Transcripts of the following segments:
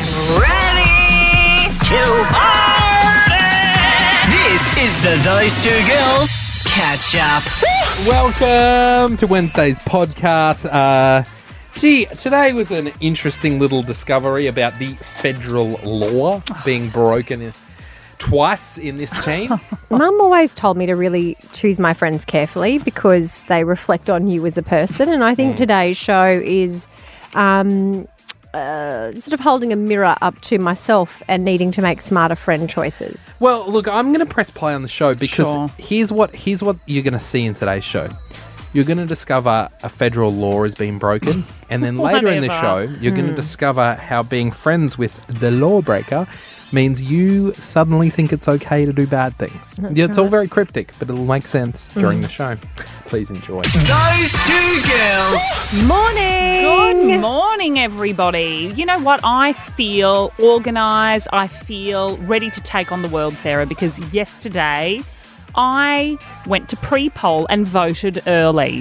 Ready to party! This is the Those Two Girls Catch Up. Welcome to Wednesday's podcast. Today was an interesting little discovery about the federal law being broken twice in this team. Mum always told me to really choose my friends carefully because they reflect on you as a person. And I think today's show is sort of holding a mirror up to myself and needing to make smarter friend choices. Well, look, I'm going to press play on the show because here's what you're going to see in today's show. You're going to discover a federal law has been broken, and then later in the show, you're going to discover how being friends with the lawbreaker means you suddenly think it's okay to do bad things. It's all very cryptic, but it'll make sense during the show. Please enjoy. Those Two Girls. Morning! Good morning, everybody. You know what? I feel organised. I feel ready to take on the world, Sarah, because yesterday I went to pre-poll and voted early.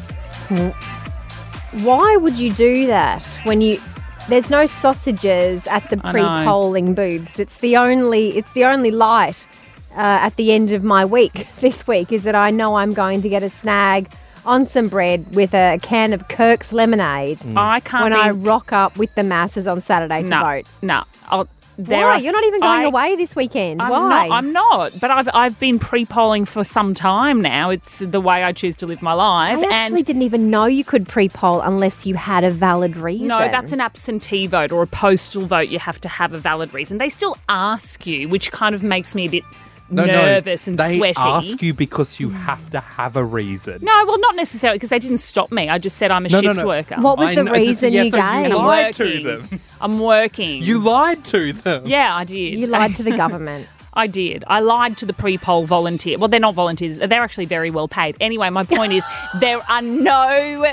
Why would you do that when there's no sausages at the pre-polling booths? It's the only light at the end of my week this week is that I know I'm going to get a snag on some bread with a can of Kirk's lemonade I rock up with the masses on Saturday to vote. No. Why? You're not even going away this weekend. Why? I'm not. But I've been pre-polling for some time now. It's the way I choose to live my life. I actually didn't even know you could pre-poll unless you had a valid reason. No, that's an absentee vote or a postal vote. You have to have a valid reason. They still ask you, which kind of makes me a bit nervous and sweaty. They ask you because you have to have a reason. No, well, not necessarily, because they didn't stop me. I just said I'm a shift worker. What was the reason you gave? You lied to them. I'm working. You lied to them. Yeah, I did. You lied to the government. I did. I lied to the pre-poll volunteer. Well, they're not volunteers. They're actually very well paid. Anyway, my point is there are no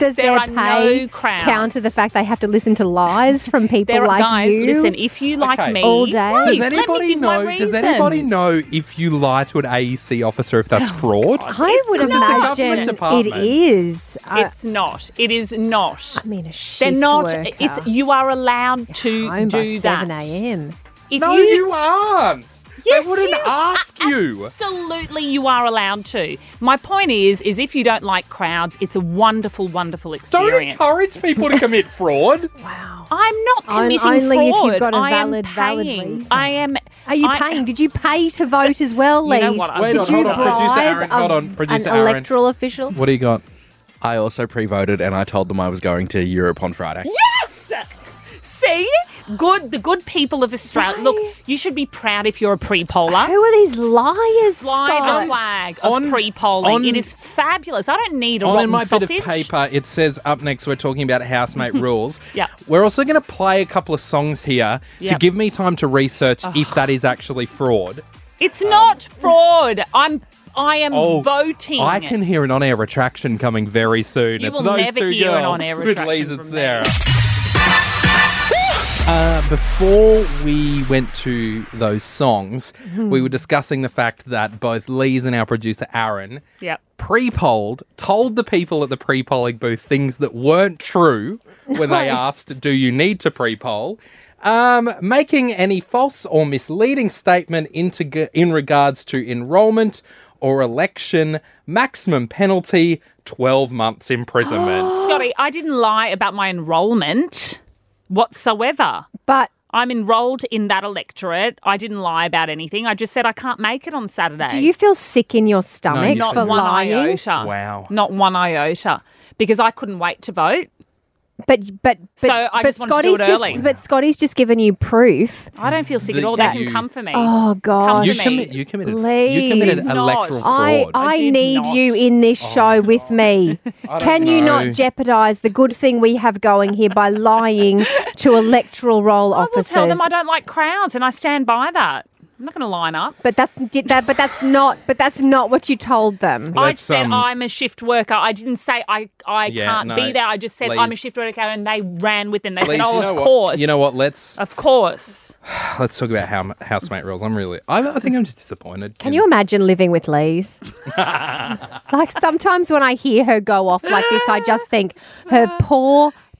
crowds. Counter the fact they have to listen to lies from people like guys, you? Listen, if you like me all day. Please, Does anybody know if you lie to an AEC officer if that's fraud? I would imagine it is. It's not. It is not. I mean, a shift They're not. worker. You are allowed to home by do that. 7 a.m. You aren't. Yes, they wouldn't ask you. Absolutely, you are allowed to. My point is if you don't like crowds, it's a wonderful, wonderful experience. Don't encourage people to commit fraud. Wow. I'm not committing only fraud. if you've got a valid paying. reason. Are you paying? Did you pay to vote as well, Lee? You know what? Wait, Did you hold on. Producer Aaron. Hold on. Producer an Aaron. electoral official? What do you got? I also pre-voted and I told them I was going to Europe on Friday. Yes! See? The good people of Australia. Why? Look, you should be proud if you're a pre-poller. Who are these liars, Fly Scott? the flag of pre-polling. It is fabulous. I don't need a rotten in my sausage. bit of paper, it says up next we're talking about housemate rules. Yeah. We're also going to play a couple of songs here to Yep. give me time to research if that is actually fraud. It's not fraud. I am voting. I can hear an on-air retraction coming very soon. You It's will those never two hear an girls on-air with retraction Lise and from Sarah. me. Before we went to those songs, we were discussing the fact that both Lise and our producer Aaron pre-polled, told the people at the pre-polling booth things that weren't true when they asked, do you need to pre-poll? Making any false or misleading statement in regards to enrolment or election, maximum penalty, 12 months imprisonment. Scotty, I didn't lie about my enrolment whatsoever. But I'm enrolled in that electorate. I didn't lie about anything. I just said I can't make it on Saturday. do you feel sick in your stomach No, for Not one lying? iota. Wow. Not one iota. Because I couldn't wait to vote. But So I just wanted to do it early. But Scotty's just given you proof. I don't feel sick at all. They can come for me. Oh God! You, to me. you committed Please. electoral fraud. I did need not. you in this show with me. Can you know. not jeopardise the good thing we have going here by lying to electoral roll I will officers? tell them I don't like crowds, and I stand by that. I'm not going to line up. But that's not what you told them. I Let's, said I'm a shift worker. I didn't say I can't be there. I just said I'm a Lise. shift worker, and they ran with them. They Lise, said, you know of what? course. You know what? Let's Of course. talk about housemate rules. I think I'm just disappointed. Can you imagine living with Lise? Like sometimes when I hear her go off like this, I just think her poor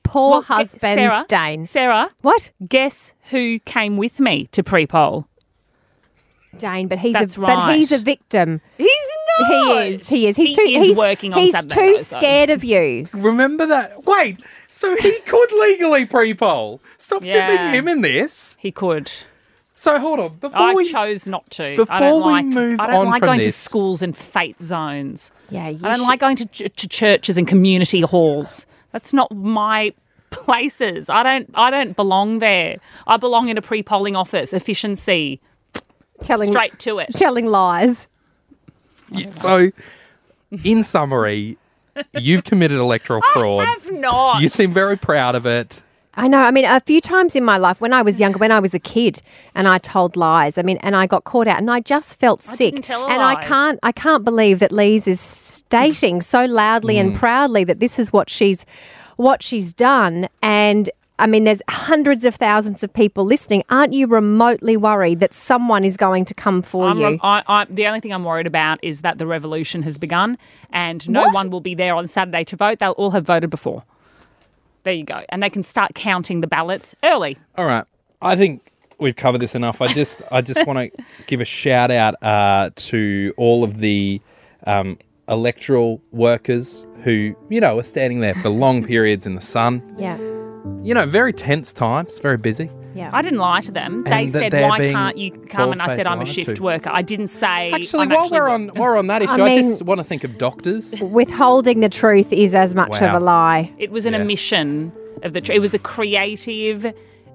poor husband, Dane. Sarah. What? Guess who came with me to pre-poll? Dane, but he's right. a victim. He's not. He is. He's working on Saturday. He's too scared of you. Remember that? Wait, so he could legally pre-poll. Stop dipping him in this. He could. So hold on. I chose not to. Before I don't we like, move I don't on like from going this, to schools and fate zones. Yeah, I don't like going to churches and community halls. That's not my places. I don't belong there. I belong in a pre-polling office. Efficiency. Straight to it. Telling lies. Yeah, so, in summary, you've committed electoral fraud. I have not. You seem very proud of it. I know. I mean, a few times in my life when I was younger, when I was a kid and I told lies, and I got caught out and I just felt sick. Didn't tell a and lie. I can't believe that Lise is stating so loudly and proudly that this is what she's done. And I mean, there's hundreds of thousands of people listening. Aren't you remotely worried that someone is going to come for you? The only thing I'm worried about is that the revolution has begun and no one will be there on Saturday to vote. They'll all have voted before. There you go. And they can start counting the ballots early. All right. I think we've covered this enough. I just want to give a shout out to all of the electoral workers who, are standing there for long periods in the sun. Yeah. Very tense times, very busy. Yeah. I didn't lie to them. They said, "Why can't you come?" And I said, "I'm a shift worker." I didn't say. Actually, while we're on that issue, I just want to think of doctors. Withholding the truth is as much of a lie. It was an omission of the truth. It was a creative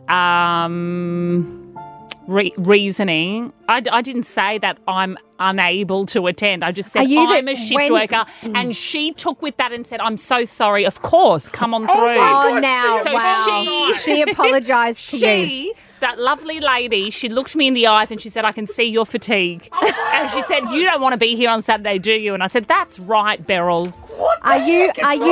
reasoning. I didn't say that I'm unable to attend. I just said I'm a shift worker. And she took with that and said, "I'm so sorry. Of course, come on through." Oh, now, so wow. She apologised to you. That lovely lady, she looked me in the eyes and she said, "I can see your fatigue." And she said, "You don't want to be here on Saturday, do you?" And I said, "That's right, Beryl." Are you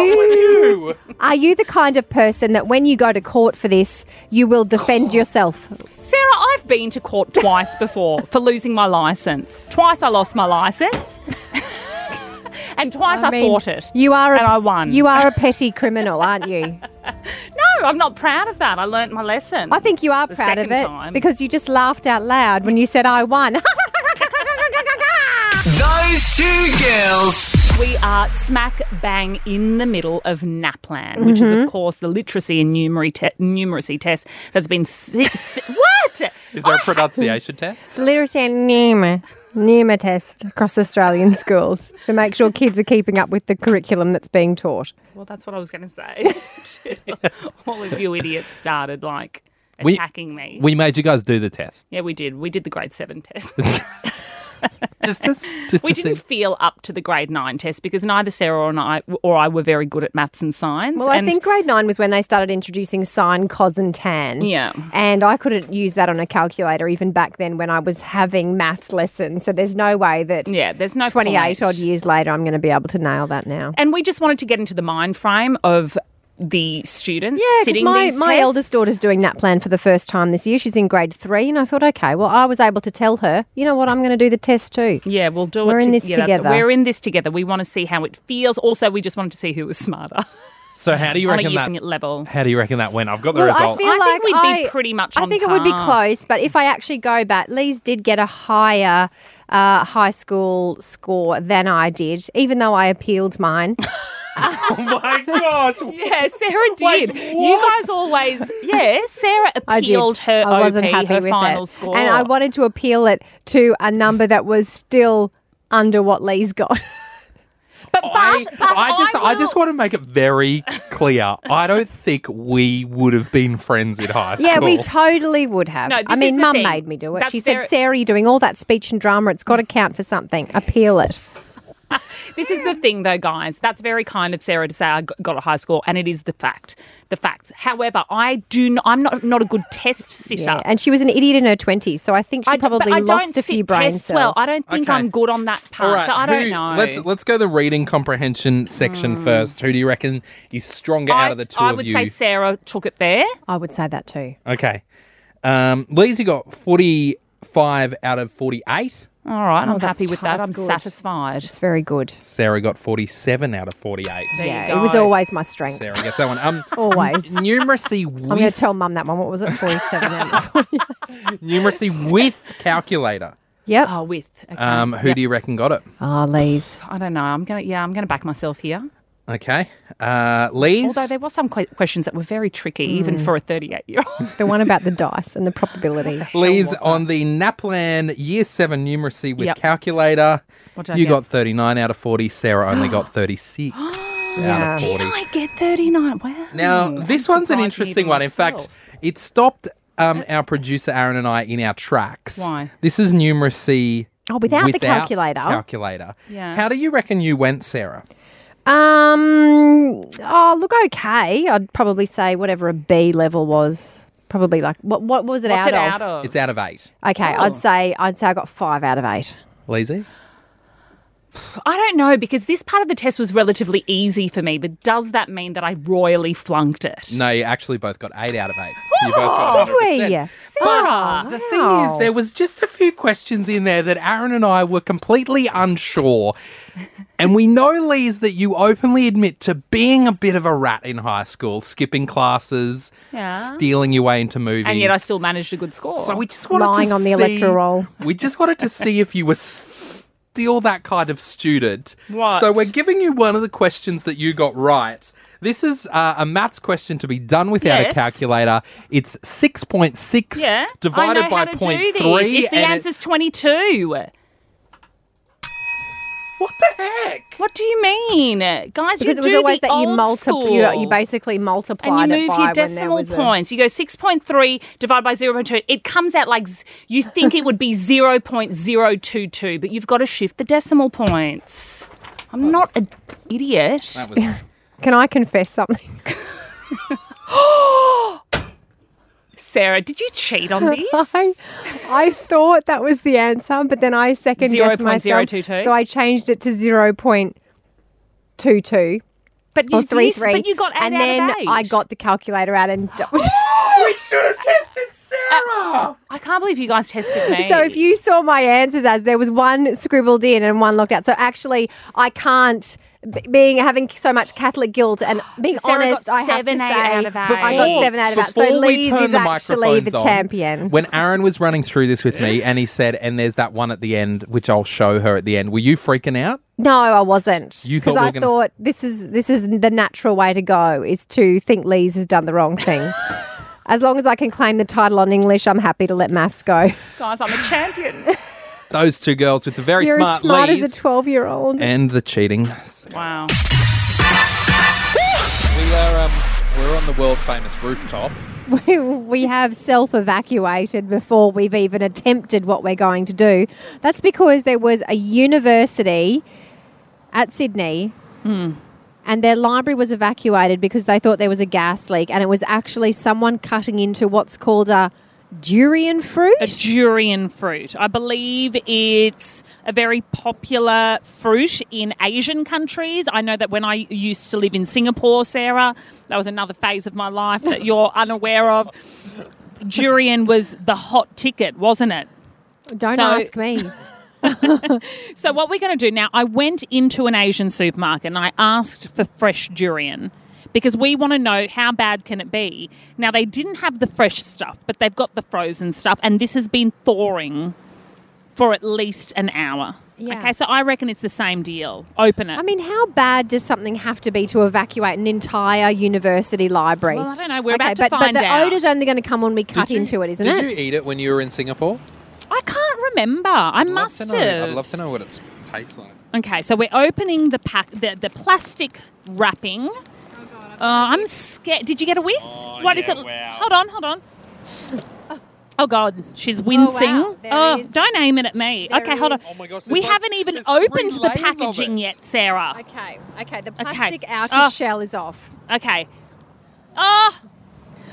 the kind of person that when you go to court for this, you will defend yourself? Sarah, I've been to court twice before for losing my licence. Twice I lost my licence. And twice I fought it. And I won. You are a petty criminal, aren't you? No, I'm not proud of that. I learnt my lesson. I think you are proud of it because you just laughed out loud when you said I won. Those two girls. We are smack bang in the middle of NAPLAN, which is, of course, the literacy and numeracy test that's been... What? Is there a pronunciation test? Literacy and Numa test across Australian schools to make sure kids are keeping up with the curriculum that's being taught. Well, that's what I was going to say. All of you idiots started, attacking me. We made you guys do the test. Yeah, we did. We did the grade 7 test. just we didn't feel up to the grade 9 test because neither Sarah or I were very good at maths and science. Well, I think grade 9 was when they started introducing sine, cos and tan. Yeah. And I couldn't use that on a calculator even back then when I was having maths lessons. So there's no way that there's no 28 point. odd years later I'm going to be able to nail that now. And we just wanted to get into the mind frame of the students sitting these my tests. eldest daughter's doing NAPLAN for the first time this year. She's in grade 3 and I thought, okay, well, I was able to tell her, you know what, I'm going to do the test too. Yeah, we'll do We're it in this together. We're in this together. We want to see how it feels. Also, we just wanted to see who was smarter. So how do you reckon level. How do you reckon that went? I've got the result. I think we'd be pretty much on I think par. it would be close, but if I actually go back, Lise did get a higher high school score than I did, even though I appealed mine. Oh my gosh. Yeah, Sarah did. Wait, you guys always, Sarah appealed her I wasn't OP, happy her with final it. score. And I wanted to appeal it to a number that was still under what Lee's got. I just want to make it very clear. I don't think we would have been friends in high school. Yeah, we totally would have. No, I mean, Mum thing. made me do it. That's She said, Sarah, you're doing all that speech and drama. It's got to count for something. Appeal it. This is the thing, though, guys. That's very kind of Sarah to say I got a high score, and it is the facts. However, I'm not a good test sitter. Yeah, and she was an idiot in her 20s, so I think she probably lost a few brain cells. Well, I don't think I'm good on that part, right, so I don't know. Let's go the reading comprehension section first. Who do you reckon is stronger out of the two of you? I would say Sarah took it there. I would say that too. Okay. Lise got 45 out of 48. All right, I'm that's happy with that. that's I'm good. satisfied. It's very good. Sarah got 47 out of 48. There you Yeah, go. it was always my strength. Sarah gets that one. Always. Numeracy I'm going to with tell Mum that one. What was it? 47 out of 40. numeracy with calculator. Yep. Oh, with. Okay. Who do you reckon got it? Oh, Lee's. I don't know. I'm gonna back myself here. Okay. Lee's. Although there were some questions that were very tricky, even for a 38-year-old. The one about the dice and the probability. Lee's on the NAPLAN Year 7 numeracy with Yep. calculator. What did I You get? got 39 out of 40. Sarah only got 36 out Yeah. of 40. I get 39. Wow. Now, this one's an surprised interesting even one. In fact, myself. it stopped our producer Aaron and I in our tracks. Why? This is numeracy Oh, without the calculator. calculator. Yeah. How do you reckon you went, Sarah? Oh, look, okay. I'd probably say whatever a B level was. Probably like, what was it What's out it of? out of? It's out of 8. Okay, I'd say I got 5 out of 8. Leezy? I don't know, because this part of the test was relatively easy for me, but does that mean that I royally flunked it? No, you actually both got 8 out of 8. You both got Did we? 100%. Sarah. The thing is, there was just a few questions in there that Aaron and I were completely unsure. And we know, Lise, that you openly admit to being a bit of a rat in high school, skipping classes, Yeah. stealing your way into movies. And yet I still managed a good score. So we just wanted Lying to on the see, electoral roll. We just wanted to see if you were still that kind of student. What? So we're giving you one of the questions that you got right. This is a maths question to be done without a Yes. calculator. It's 6.6 yeah. divided I know by how to do 0.3. this. If the and answer's 22. what the heck? What do you mean? Guys, Because you it was do always the that you old school. you basically multiplied and you it move by your when there decimal was points. You go 6.3 divided by 0.2. It comes out like you think it would be 0.022, but you've got to shift the decimal points. I'm not an idiot. That was Can I confess something? Sarah, did you cheat on this? I thought that was the answer, but then I second guessed myself. 0.022? So I changed it to 0.22 but or you, 33. but you got 8 and out then of 8. I got the calculator out and we should have tested Sarah. I can't believe you guys tested me. So if you saw my answers as there was one scribbled in and one locked out. So actually I can't having so much Catholic guilt and being So Sarah honest, got I have to 7 say out of 8. I got 7 out of 8. So Before we Lise turn is the actually the microphones on, champion. When Aaron was running through this with me and he said, and there's that one at the end, which I'll show her at the end, were you freaking out? No, I wasn't. You thought Because we I were gonna- thought this is the natural way to go is to think Lise has done the wrong thing. As long as I can claim the title on English, I'm happy to let maths go. Guys, I'm a champion. Those two girls with the very You're smart as smart Lise as a 12-year-old. and the cheating. Wow. We're on the world famous rooftop. We have self-evacuated before we've even attempted what we're going to do. That's because there was a university at Sydney and their library was evacuated because they thought there was a gas leak, and it was actually someone cutting into what's called a durian fruit. A durian fruit. I believe it's a very popular fruit in Asian countries. I know that when I used to live in Singapore, Sarah, that was another phase of my life that you're unaware of. Durian was the hot ticket, wasn't it? Don't So- ask me. So what we're going to do now, I went into an Asian supermarket and I asked for fresh durian because we want to know how bad can it be. Now, they didn't have the fresh stuff, but they've got the frozen stuff, and this has been thawing for at least an hour. Yeah. Okay, so I reckon it's the same deal. Open it. I mean, how bad does something have to be to evacuate an entire university library? Well, I don't know. We're about to but find the out. odour's only going to come when we cut into it, isn't Did it? you eat it when you were in Singapore? I can't remember. I must I'd have. love to know what it tastes like. Okay, so we're opening the the plastic wrapping. I'm scared. Did you get a whiff? What is it? wow. Hold on. Oh God, she's wincing. wow. There is- Don't aim it at me. there Okay, hold on. is- Oh my gosh, We there's like- haven't even there's opened 3 the layers of packaging it. yet, Sarah. Okay. The plastic outer Oh. shell is off. Okay. Oh,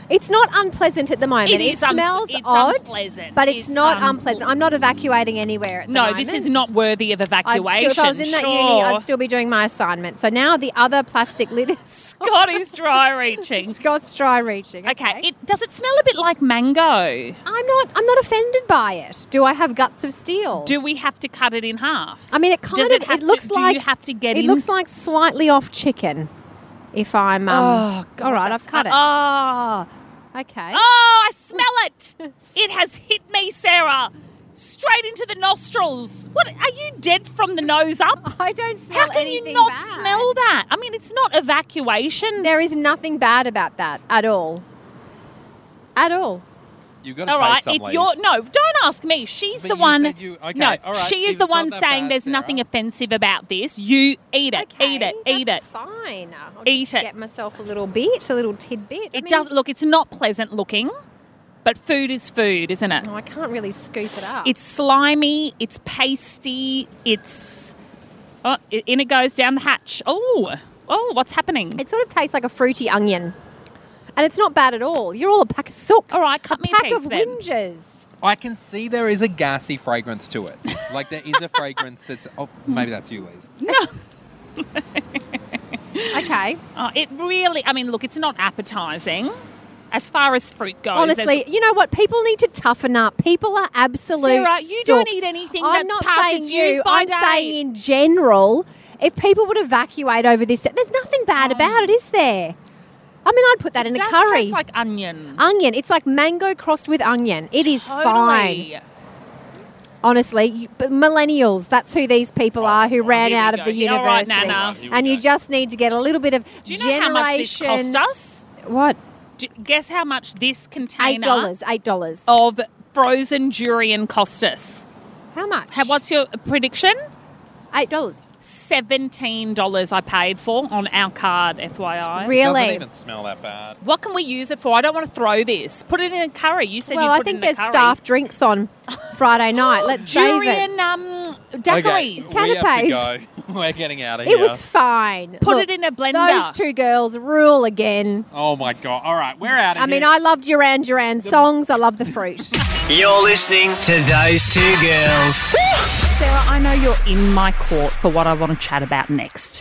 It's not unpleasant at the moment. It is smells it's odd, unpleasant. but it's not unpleasant. I'm not evacuating anywhere at the moment. No, this is not worthy of evacuation. If I was in that uni, I'd still be doing my assignment. So now the other plastic lid is... Scott is dry reaching. Scott's dry reaching. Okay. Does it smell a bit like mango? I'm not offended by it. Do I have guts of steel? Do we have to cut it in half? I mean, it looks like... Do you have to get it looks like slightly off chicken. If I'm... oh, God, all right, I've cut it. Oh. Okay. Oh, I smell it. It has hit me, Sarah. Straight into the nostrils. What? Are you dead from the nose up? I don't smell How can anything you not bad. smell that? I mean, it's not evacuation. There is nothing bad about that at all. At all. You've got to All taste right, some, if Liz. you're no, don't ask me. She's But the you one. said you- okay, no, all right, she is if the it's one not that saying bad, there's Sarah. nothing offensive about this. You eat it, eat it, eat that's it. fine. I'll Eat just it. get myself a little tidbit. It does look. It's not pleasant looking, but food is food, isn't it? Oh, I can't really scoop it up. It's slimy. It's pasty. It's. Oh, in it goes down the hatch. Oh, what's happening? It sort of tastes like a fruity onion. And it's not bad at all. You're all a pack of sooks. All right, cut me a pack piece of then. whingers. I can see there is a gassy fragrance to it. Like there is a fragrance that's... Oh, maybe that's you, Liz. No. Okay. It really. I mean, look, it's not appetizing. As far as fruit goes, Honestly, you know what? People need to toughen up. People are absolute Sarah, you don't sooks. eat anything I'm that's not past saying its you. use by I'm date. saying in general, if people would evacuate over this, there's nothing bad about it, is there? I mean, I'd put that in a It does curry. taste like onion. Onion. It's like mango crossed with onion. It is Totally. fine. Honestly, but millennials, that's who these people are who ran here we out of go. the Yeah, all right, university. Nana. Here we And you go. just need to get a little bit of Do you know how much this generation- cost us? What? Guess how much this container $8. $8. of frozen durian cost us? How much? What's your prediction? $8. $17 I paid for on our card, FYI. It Really? doesn't even smell that bad. What can we use it for? I don't want to throw this. Put it in a curry. You said Well, you I put think it in a there's curry. staff drinks on Friday night. Let's save it. Durian daiquiris. Can- we have to Canapes. go. We're getting out of here. It was fine. Put Look, it in a blender. Those two girls rule again. Oh my God. All right, we're out of I here. mean, I love Duran Duran songs. I love the fruit. You're listening to Those Two Girls. Sarah, I know you're in my court for what I want to chat about next.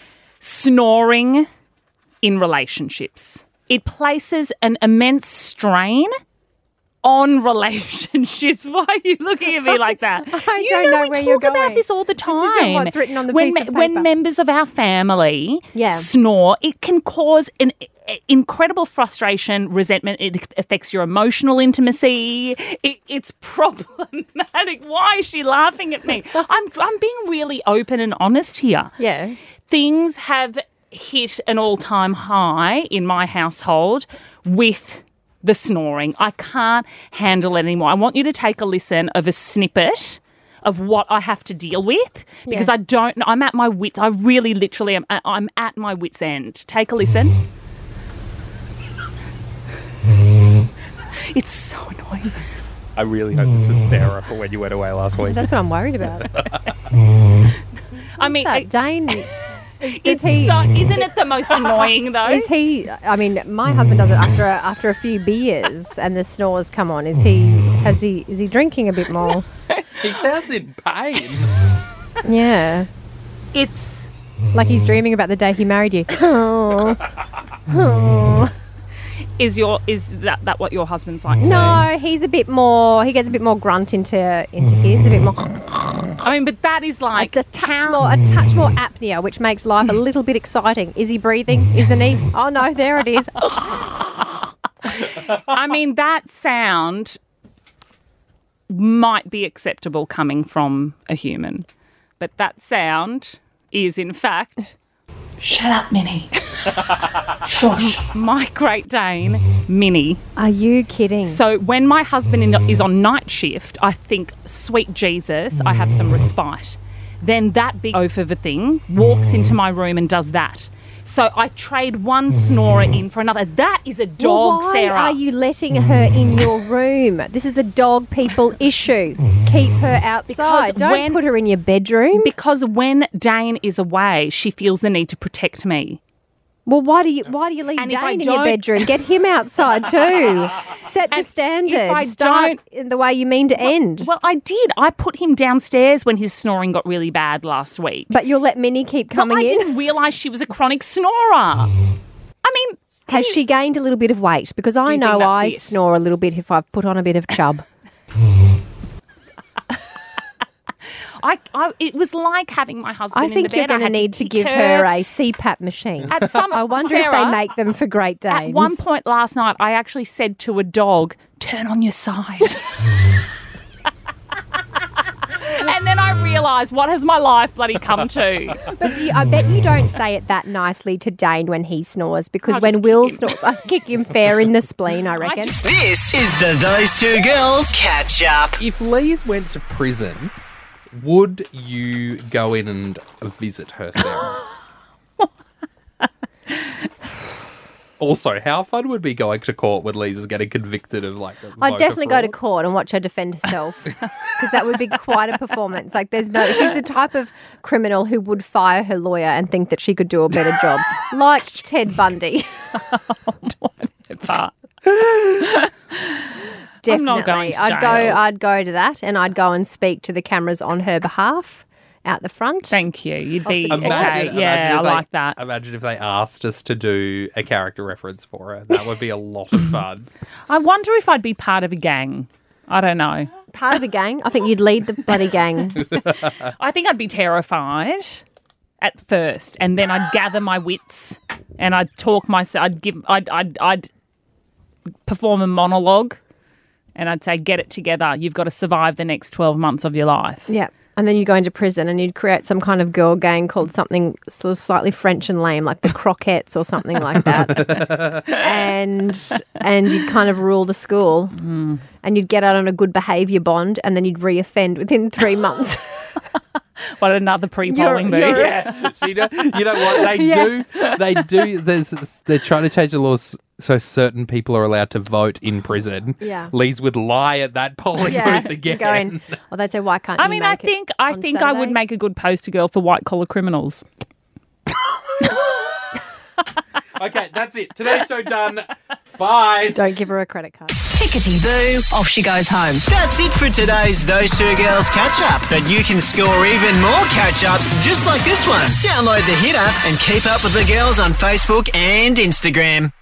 Snoring in relationships. It places an immense strain on relationships. Why are you looking at me like that? I You don't know we where talk you're about going. this all the time. isn't what's written on the when, piece of when paper. members of our family Yeah. snore, it can cause an incredible frustration, resentment. It affects your emotional intimacy. It's problematic. Why is she laughing at me? I'm being really open and honest here. Yeah. Things have hit an all-time high in my household with the snoring. I can't handle it anymore. I want you to take a listen of a snippet of what I have to deal with because I don't know. I'm at my wits. I really literally am. I'm at my wits' end. Take a listen. It's so annoying. I really hope this is Sarah for when you went away last week. That's what I'm worried about. I mean, That Dane, it's he- so, isn't it the most annoying though? is he? I mean, my husband does it after a few beers and the snores come on. Is he drinking a bit more? He sounds in pain. Yeah, It's like he's dreaming about the day he married you. Oh. Oh. is that what your husband's like? Too? No, he's a bit more. He gets a bit more grunt into his. A bit more. I mean, but that is like It's a touch more apnea, which makes life a little bit exciting. Is he breathing? Isn't he? Oh no, there it is. I mean, that sound might be acceptable coming from a human, but that sound is in fact. Shut up, Minnie. Shush. My Great Dane, Minnie. Are you kidding? So when my husband is on night shift, I think, sweet Jesus, I have some respite. Then that big oaf of a thing walks into my room and does that. So I trade one snorer in for another. That is a dog, why Sarah. are you letting her in your room? This is the dog people issue. Keep her outside. Because Don't when- put her in your bedroom. Because when Dane is away, she feels the need to protect me. Well, why do you leave And if I Dane in your don't- bedroom? Get him outside too. Set the And standard. if I Start in the way you mean to end. Well, I did. I put him downstairs when his snoring got really bad last week. But you'll let Minnie keep coming I in? didn't realise she was a chronic snorer. I mean, Has she gained a little bit of weight? Because I you think know that's I it? snore a little bit if I've put on a bit of chub. it was like having my husband I in the think bed. you're going to had need to kick give her a CPAP machine. At some, I wonder if they Sarah, make them for Great Danes. At one point last night, I actually said to a dog, "Turn on your side." And then I realised, what has my life bloody come to? But I bet you don't say it that nicely to Dane when he snores, because I'll when just Will kick him. snores, I kick him fair in the spleen, I reckon. This is the Those Two Girls Catch Up. If Lise went to prison, would you go in and visit her, Sarah? Also, how fun would be going to court when Lise is getting convicted of like a I'd voter definitely go to fraud? court and watch her defend herself, because that would be quite a performance. Like, she's the type of criminal who would fire her lawyer and think that she could do a better job, like Ted Bundy. Definitely. I'm not going to jail. I'd go to that, and I'd go and speak to the cameras on her behalf out the front. Thank you. You'd be Imagine okay. Yeah, I if they- like that. Imagine if they asked us to do a character reference for her. That would be a lot of fun. I wonder if I'd be part of a gang. I don't know. Part of a gang. I think you'd lead the bloody gang. I think I'd be terrified at first, and then I'd gather my wits and I'd talk myself. I'd perform a monologue, and I'd say, "Get it together. You've got to survive the next 12 months of your life." Yeah. And then you'd go into prison and you'd create some kind of girl gang called something sort of slightly French and lame, like the Croquettes or something like that. and you'd kind of rule the school. And you'd get out on a good behaviour bond, and then you'd re-offend within 3 months. What another pre-polling booth. Yeah, you know what they do? They do. They're trying to change the laws so certain people are allowed to vote in prison. Yeah. Lise would lie at that polling booth again. Going, or they'd say, "Why can't you I mean, I make it think on I would Saturday?" make a good poster girl for white collar criminals. Okay, that's it. Today's show done. Bye. Don't give her a credit card. Tickety boo, off she goes home. That's it for today's Those Two Girls Catch Up. But you can score even more catch ups just like this one. Download the Hit app and keep up with the girls on Facebook and Instagram.